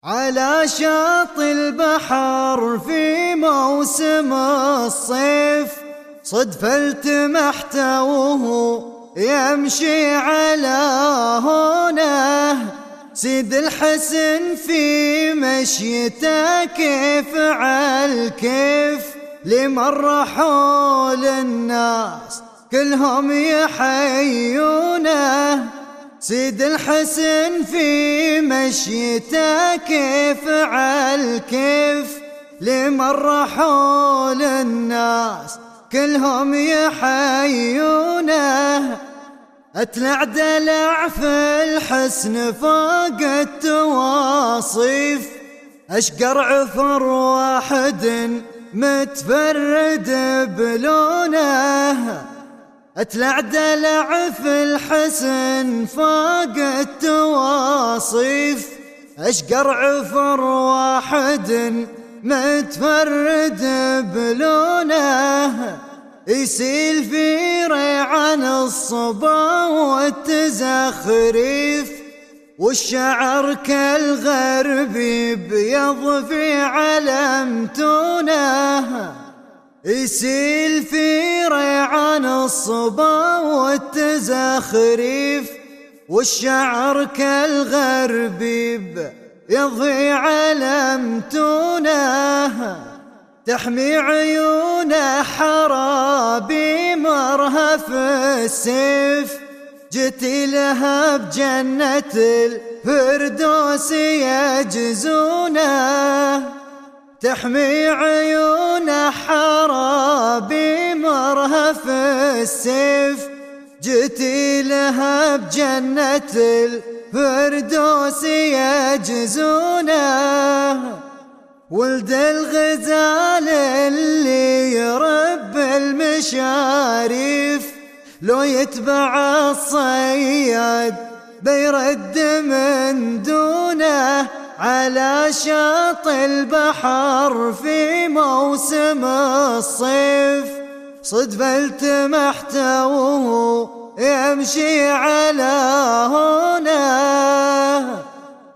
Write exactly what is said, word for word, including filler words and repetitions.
على شاطئ البحر في موسم الصيف صدفة التمحت وهو يمشي على هونه سيد الحسن في مشيته كيف عالكيف لمر حول الناس كلهم يحيونه سيد الحسن في مشيته كيف عالكيف لمر حول الناس كلهم يحيونه أتلع دلع في الحسن فوق التواصيف أشقر عفر واحد متفرد بلونه أتلع دلع في الحسن فوق التواصيف أشقر عفر واحد متفرد بلونه يسيل في ريعان الصبا والتزخريف والشعر كالغربي بيض في علمتونه يسيل في ريعان الصبا والتزخريف والشعر كالغربي بيض في علمتونه تحمي عيونه حرابي مرهف السيف جتي لها بجنة الفردوس يجزونه تحمي عيونه حرابي مرهف السيف جتي لها بجنة الفردوس يجزونه ولد الغزال اللي يرب المشاريف لو يتبع الصياد بيرد من دونه على شاطئ البحر في موسم الصيف صدفة التمحت وهو يمشي على هونه.